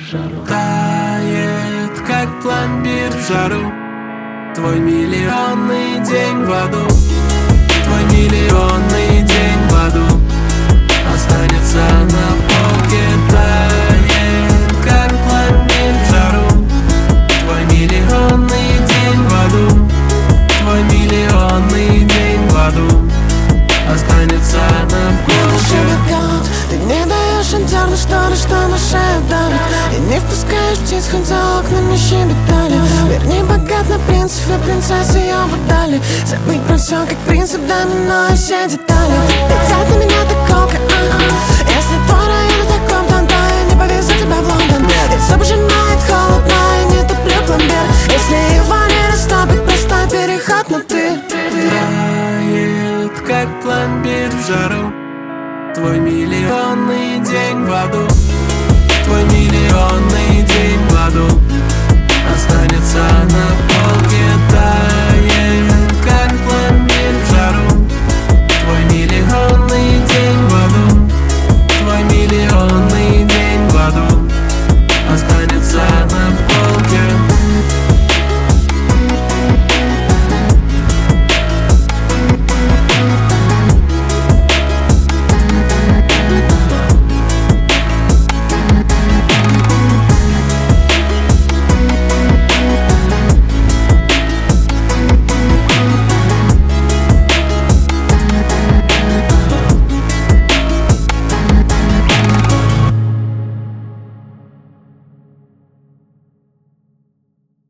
Тает, как пломбир в жару, твой миллионный день в аду. Твой миллионный день в аду останется на полке. Тает, как пломбир в жару, твой миллионный день в аду. Твой миллионный день в аду останется на полке. Ты не даешь интерну шторы, что на шею давит, и не впускаешь птиц, хоть за окнами щебетали. Мир не богат на принцев, и принцессы его дали. Забыть про все, как принцип домино, и все детали. Летят на меня так колко, если твой